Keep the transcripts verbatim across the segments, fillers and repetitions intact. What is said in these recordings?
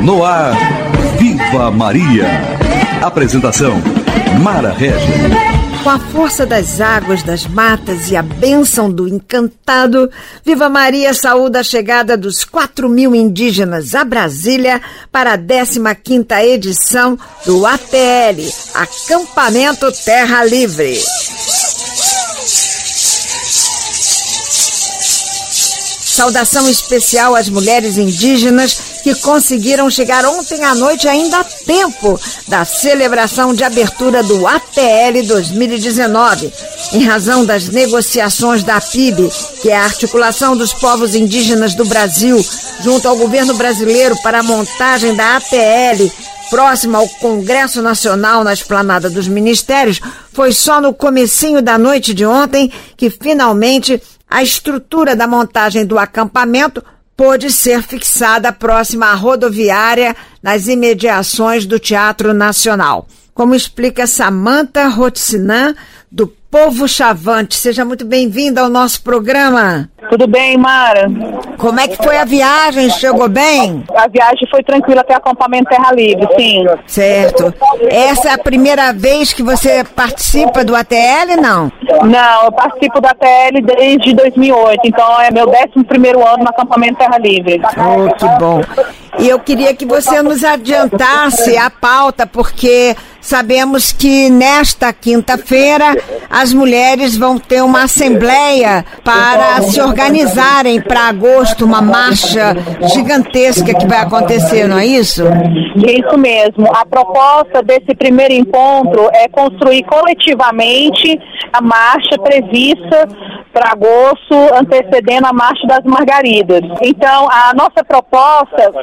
No ar, Viva Maria. Apresentação, Mara Regia. Com a força das águas, das matas e a bênção do encantado, Viva Maria saúda a chegada dos quatro mil indígenas a Brasília para a décima quinta edição do A T L, Acampamento Terra Livre. Saudação especial às mulheres indígenas que conseguiram chegar ontem à noite ainda a tempo da celebração de abertura do A T L dois mil e dezenove, em razão das negociações da P I B, que é a Articulação dos Povos Indígenas do Brasil, junto ao governo brasileiro para a montagem da A T L, próxima ao Congresso Nacional na Esplanada dos Ministérios. Foi só no comecinho da noite de ontem que finalmente a estrutura da montagem do acampamento pôde ser fixada próxima à rodoviária nas imediações do Teatro Nacional. Como explica Samantha Rotsinan, do Povo Chavante. Seja muito bem-vinda ao nosso programa. Tudo bem, Mara? Como é que foi a viagem? Chegou bem? A viagem foi tranquila até o acampamento Terra Livre, sim. Certo. Essa é a primeira vez que você participa do A T L, não? Não, eu participo do A T L desde dois mil e oito, então é meu décimo primeiro ano no acampamento Terra Livre. Oh, que bom. E eu queria que você nos adiantasse a pauta, porque sabemos que nesta quinta-feira as mulheres vão ter uma assembleia para se organizarem para agosto, uma marcha gigantesca que vai acontecer, não é isso? Isso mesmo. A proposta desse primeiro encontro é construir coletivamente a marcha prevista para agosto, antecedendo a Marcha das Margaridas. Então, a nossa proposta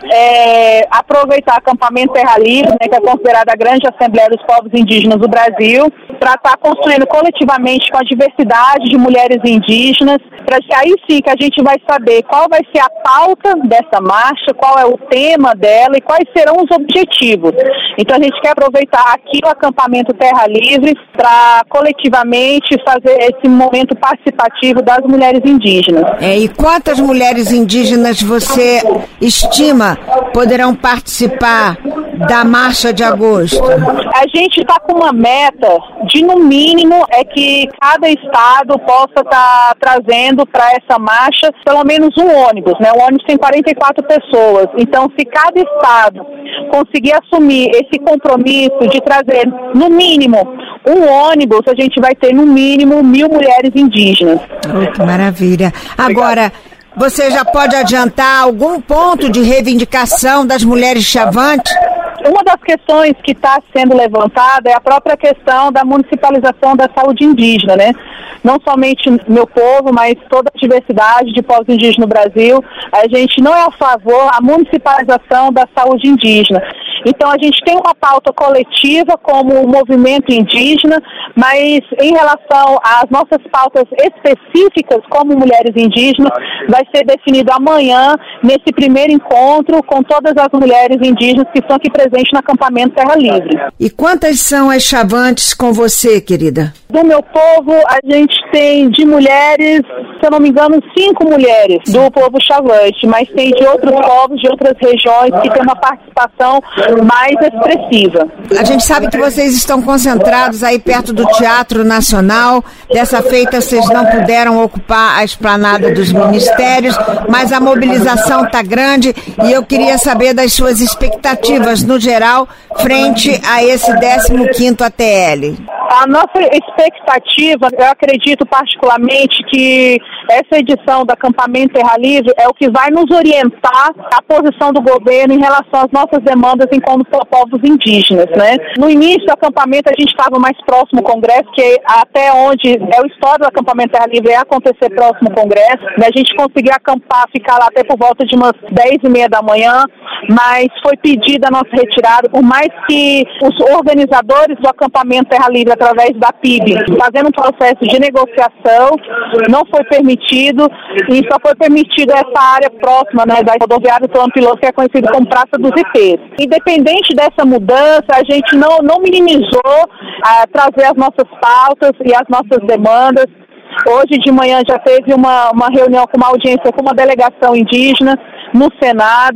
é aproveitar o acampamento Terra Livre, né, que é considerada a grande Assembleia dos Povos Indígenas do Brasil, para estar construindo coletivamente com a diversidade de mulheres indígenas, para aí sim que a gente vai saber qual vai ser a pauta dessa marcha, qual é o tema dela e quais serão os objetivos. Então, a gente quer aproveitar aqui o acampamento Terra Livre para coletivamente fazer esse momento participativo das mulheres indígenas. É, e quantas mulheres indígenas você estima poderão participar da marcha de agosto? A gente está com uma meta de, no mínimo, é que cada estado possa estar tá trazendo para essa marcha pelo menos um ônibus, né? O ônibus tem quarenta e quatro pessoas. Então, se cada estado conseguir assumir esse compromisso de trazer, no mínimo, um ônibus, a gente vai ter, no mínimo, mil mulheres indígenas. Oh, que maravilha. Agora, você já pode adiantar algum ponto de reivindicação das mulheres chavantes? Uma das questões que está sendo levantada é a própria questão da municipalização da saúde indígena, né? Não somente meu povo, mas toda a diversidade de povos indígenas no Brasil. A gente não é a favor da municipalização da saúde indígena. Então, a gente tem uma pauta coletiva como o movimento indígena, mas em relação às nossas pautas específicas como mulheres indígenas, vai ser definido amanhã, nesse primeiro encontro, com todas as mulheres indígenas que estão aqui presentes no acampamento Terra Livre. E quantas são as chavantes com você, querida? Do meu povo, a gente tem de mulheres, se eu não me engano, cinco mulheres do povo chavante, mas tem de outros povos, de outras regiões, que tem uma participação mais expressiva. A gente sabe que vocês estão concentrados aí perto do Teatro Nacional. Dessa feita, vocês não puderam ocupar a esplanada dos ministérios, mas a mobilização está grande e eu queria saber das suas expectativas, no geral, frente a esse décimo quinto A T L. A nossa expectativa, eu acredito particularmente que essa edição do acampamento Terra Livre é o que vai nos orientar a posição do governo em relação às nossas demandas enquanto povos indígenas, né? No início do acampamento a gente estava mais próximo ao Congresso, que até onde é o histórico do acampamento Terra Livre é acontecer próximo ao Congresso, né? A gente conseguiu acampar, ficar lá até por volta de umas dez e meia da manhã, mas foi pedida a nossa retirada, por mais que os organizadores do acampamento Terra Livre, através da P I B, fazendo um processo de negociação, não foi permitido, e só foi permitido essa área próxima, né, da rodoviária do Plano Piloto, que é conhecida como Praça dos Ipês. Independente dessa mudança, a gente não, não minimizou a trazer as nossas pautas e as nossas demandas. Hoje de manhã já teve uma, uma reunião com uma audiência com uma delegação indígena no Senado,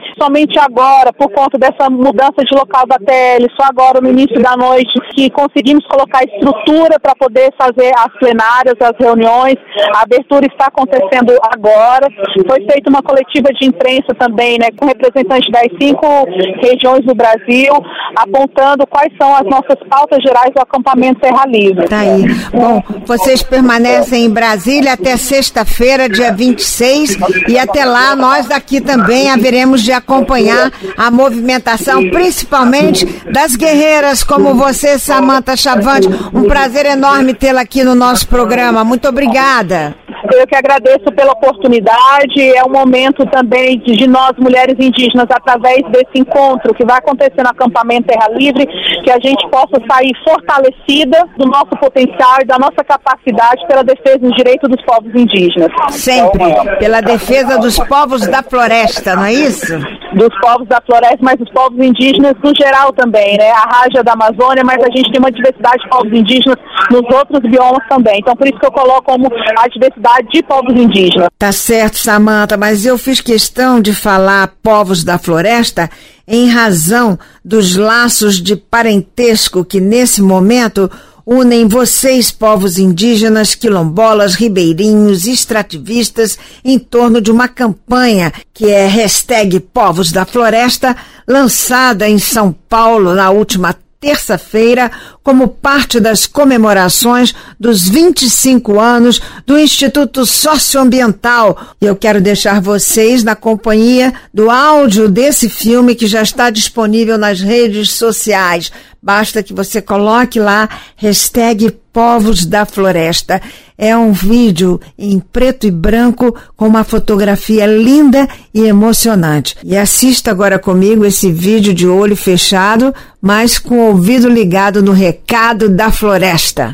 Somente agora, por conta dessa mudança de local da T L, só agora no início da noite, que conseguimos colocar estrutura para poder fazer as plenárias, as reuniões. A abertura está acontecendo agora. Foi feita uma coletiva de imprensa também, né, com representantes das cinco regiões do Brasil, apontando quais são as nossas pautas gerais do acampamento Terra Livre. Tá aí. Bom, vocês permanecem em Brasília até sexta-feira, dia vinte e seis, e até lá nós daqui também haveremos de acompanhar a movimentação, principalmente das guerreiras como você, Samantha Chavante. Um prazer enorme tê-la aqui no nosso programa. Muito obrigada. Eu que agradeço pela oportunidade. É um momento também de, de nós, mulheres indígenas, através desse encontro que vai acontecer no acampamento Terra Livre, que a gente possa sair fortalecida do nosso potencial e da nossa capacidade pela defesa dos direitos dos povos indígenas. Sempre, pela defesa dos povos da floresta, não é isso? Dos povos da floresta, mas dos povos indígenas no geral também, né? A Raja da Amazônia, mas a gente tem uma diversidade de povos indígenas nos outros biomas também. Então, por isso que eu coloco como a diversidade de povos indígenas. Tá certo, Samantha, mas eu fiz questão de falar povos da floresta em razão dos laços de parentesco que, nesse momento, unem vocês, povos indígenas, quilombolas, ribeirinhos, extrativistas, em torno de uma campanha que é hashtag Povos da Floresta, lançada em São Paulo na última terça-feira, como parte das comemorações dos vinte e cinco anos do Instituto Socioambiental. E eu quero deixar vocês na companhia do áudio desse filme que já está disponível nas redes sociais. Basta que você coloque lá, hashtag Povos da Floresta. É um vídeo em preto e branco com uma fotografia linda e emocionante. E assista agora comigo esse vídeo de olho fechado, mas com o ouvido ligado no recado da floresta.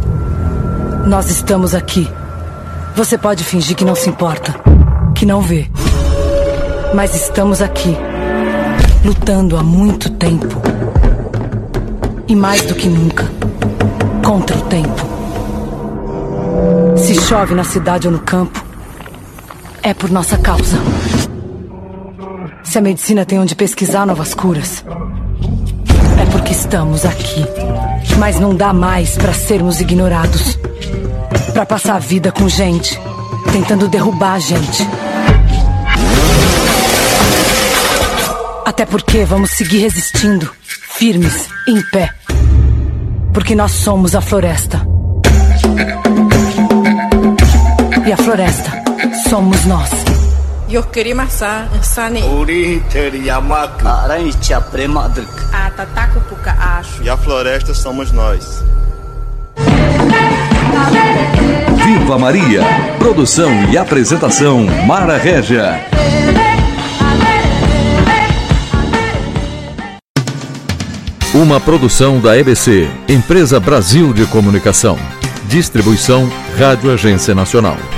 Nós estamos aqui. Você pode fingir que não se importa, que não vê. Mas estamos aqui, lutando há muito tempo. E mais do que nunca, contra o tempo. Se chove na cidade ou no campo, é por nossa causa. Se a medicina tem onde pesquisar novas curas, é porque estamos aqui. Mas não dá mais para sermos ignorados, para passar a vida com gente tentando derrubar a gente. Até porque vamos seguir resistindo, firmes, em pé. Porque nós somos a floresta. E a floresta somos nós. E a floresta somos nós. Viva Maria! Produção e apresentação Mara Régia. Uma produção da E B C, Empresa Brasil de Comunicação. Distribuição Rádio Agência Nacional.